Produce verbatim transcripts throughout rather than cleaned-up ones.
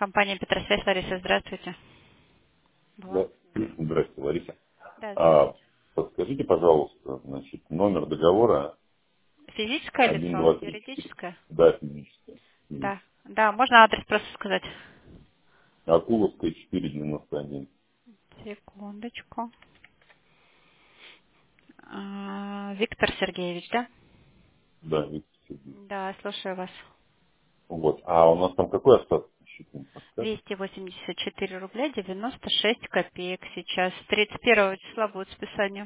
Компания Петросвязь, Лариса, здравствуйте. Была? Да. Здравствуйте, Лариса. Да, А, здравствуйте. подскажите, пожалуйста, значит, номер договора Физическое один, лицо, два, три, четыре. юридическое? Да, физическое. Да. Физическое. Да, можно адрес просто сказать? Акуловская, четыре девяносто один. Секундочку. А, Виктор Сергеевич, да? Да, Виктор Сергеевич. Да, слушаю вас. Вот. А у нас там какой остаток на счету, не подскажете? двести восемьдесят четыре рубля девяносто шесть копеек сейчас. тридцать первого числа будет списание.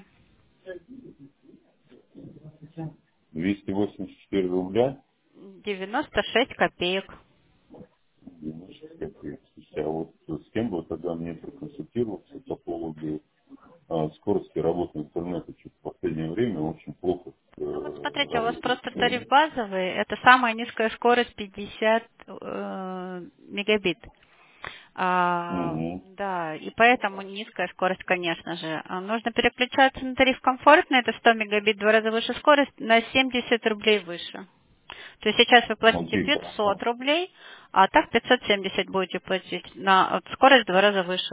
двести восемьдесят четыре рубля. девяносто шесть копеек. девяносто копеек. Слушайте, а вот с кем бы тогда мне проконсультироваться по поводу а, скорости работы интернета? Что-то в последнее время очень плохо Ну вот э, смотрите, у вас работает. просто тариф базовый, это самая низкая скорость пятьдесят э, мегабит. А, Угу. да, и поэтому низкая скорость, конечно же. А нужно переключаться на тариф комфортный, это сто мегабит, в два раза выше скорость, на семьдесят рублей выше. То есть сейчас вы платите Окей, пятьсот хорошо. рублей, а так пятьсот семьдесят будете платить, на вот скорость в два раза выше.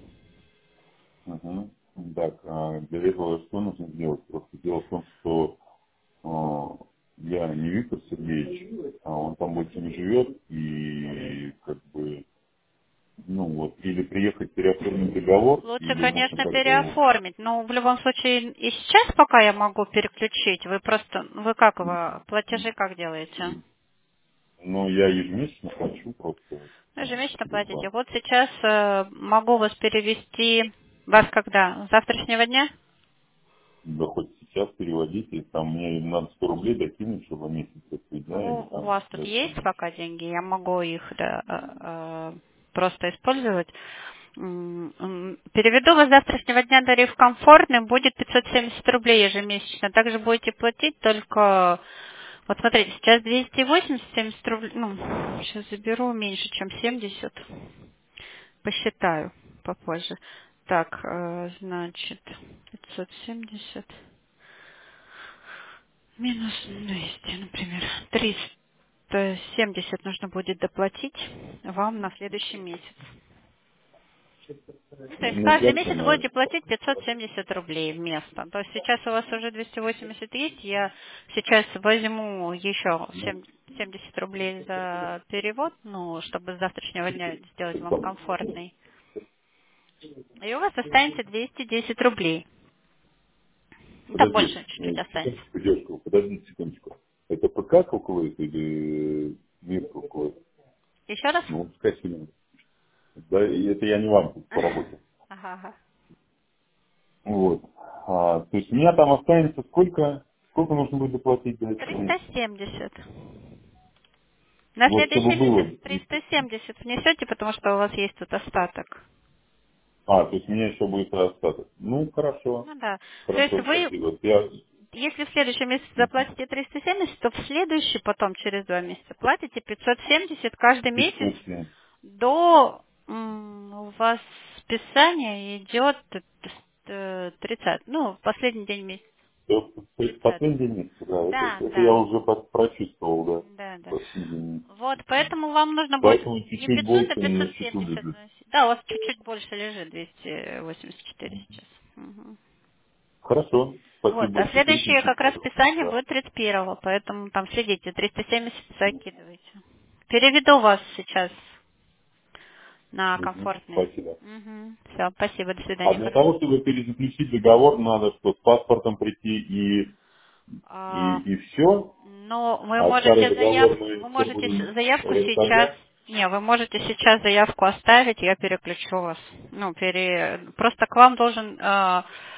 Мгм. Так, а для этого что нужно сделать? Просто дело в том, что а, я не Виктор Сергеевич, а он там больше не живет, и как бы, ну вот, или приехать переоформить договор, Лучше, или можно конечно, как-то его... переоформить, но в любом случае и сейчас пока я могу переключить. Вы просто, вы как его, платежи как делаете? Ну, я ежемесячно плачу просто вот, Вы а, ежемесячно через платите. банк. Вот сейчас э, могу вас перевести, вас когда? С завтрашнего дня? Да хоть сейчас переводите, там мне надо сто рублей докинуть, чтобы месяц, да, или Ну, у там вас тут даже есть там. пока деньги, я могу их да, э, э, просто использовать. М, м, Переведу вас с завтрашнего дня тариф комфортный, будет пятьсот семьдесят рублей ежемесячно. Также будете платить только, вот смотрите, сейчас двести восемьдесят семьдесят рублей, ну, сейчас заберу меньше, чем семьдесят, посчитаю попозже. Так, э, значит, пятьсот семьдесят минус двести, например, триста семьдесят нужно будет доплатить вам на следующий месяц. То есть Ну, каждый как месяц она... будете платить пятьсот семьдесят рублей вместо. То есть сейчас у вас уже двести восемьдесят есть, я сейчас возьму еще семь- семьдесят рублей за перевод, ну, чтобы с завтрашнего дня сделать вам комфортный. И у вас останется двести десять рублей. Да Подожди, больше э, чуть-чуть останется. секундочку, девушка, подожди секундочку. Это ПК калкулирует или мир калкулирует? Еще раз? Ну, пускай сильно. Да, и это я не вам тут по работе. Ага, ага. Вот. А, то есть у меня там останется сколько? Сколько нужно будет заплатить за этот триста месяц? семьдесят. На Вот чтобы следующий месяц было. триста семьдесят внесете, потому что у вас есть тут остаток. А, то есть у меня еще будет остаток. Ну, хорошо. Ну да. То есть Хорошо, вы, спасибо. Я... если в следующем месяце Мгм. заплатите триста семьдесят, то в следующий, потом через два месяца, платите пятьсот семьдесят каждый месяц пятьсот семь. до м, у вас списание идет э, тридцать, ну, последний день месяца, То есть тридцатый. последний месяц, да. Это, Да, это я да, уже под- прочувствовал, да. да, да. Последний месяц. Вот, поэтому вам нужно будет Поэтому не чуть-чуть пятьсот, а больше на пятьсот счету семьдесят лежит. вносить. Да, у вас чуть-чуть больше лежит, двести восемьдесят четыре сейчас. Мгм. Хорошо. Спасибо Вот, а большое. следующее Переключите, как раз пожалуйста. списание Да. будет тридцать первого, поэтому там следите, триста семьдесят закидывайте. Переведу вас сейчас на Мгм. комфортный. Спасибо. Все, спасибо, до А свидания, для хорошо. того, чтобы перезаключить договор, надо что, с паспортом прийти и, А, и, и все? но вы А старый можете договор заявку, мы вы все можете будем с- заявку сейчас, расставлять? не, вы можете сейчас заявку оставить, я переключу вас. Ну, пере, просто к вам должен э,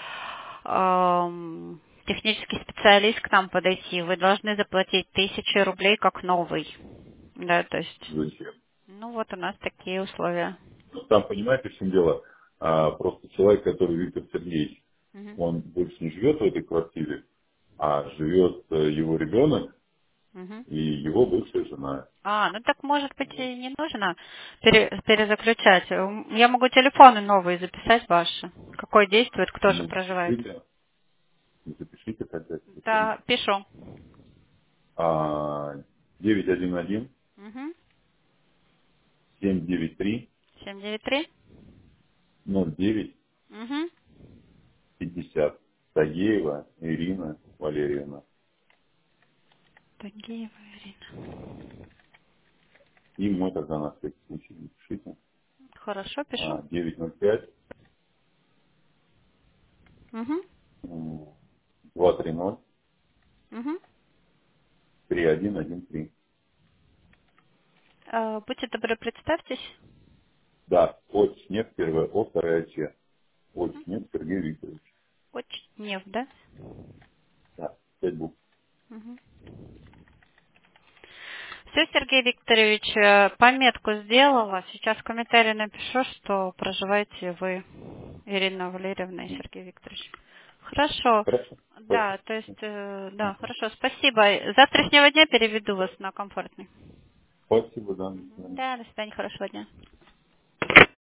эм, технический специалист к нам подойти. Вы должны заплатить тысячи рублей как новый. Да, то есть, Зачем? ну вот у нас такие условия. Ну, там, понимаете, в чем дело? А, просто человек, который Виктор Сергеевич, Мгм. он больше не живет в этой квартире, а живет э, его ребенок Мгм. и его бывшая жена. А, ну так может быть Вот. и не нужно пере- перезаключать. М, Я могу телефоны новые записать ваши. Какой действует, кто же Ну, проживает. запишите, запишите тогда телефон. Да, пишу. А, девять один один Мгм. семь девять три семь девять три ноль девять Угу. пятьдесят. Тагеева Ирина Валерьевна. Тагиева Ирина. И мой тогда на всякий случай напишите. Хорошо, пишу. А, девять ноль пять Угу. два три ноль Угу. три один один три. А, будьте добры, представьтесь. Да, от снег, первая О, вторая Ч. От снег Сергей Викторович. Очень нефть, да? Да, пять букв. Угу. Все, Сергей Викторович, э, пометку сделала. Сейчас в комментарии напишу, что проживаете вы, Ирина Валерьевна и Сергей Викторович. Хорошо. Хорошо. Да, то есть, э, да, хорошо, спасибо. С завтрашнего дня переведу вас на комфортный. Спасибо, да, до Мгм. свидания. Да, до свидания, хорошего дня.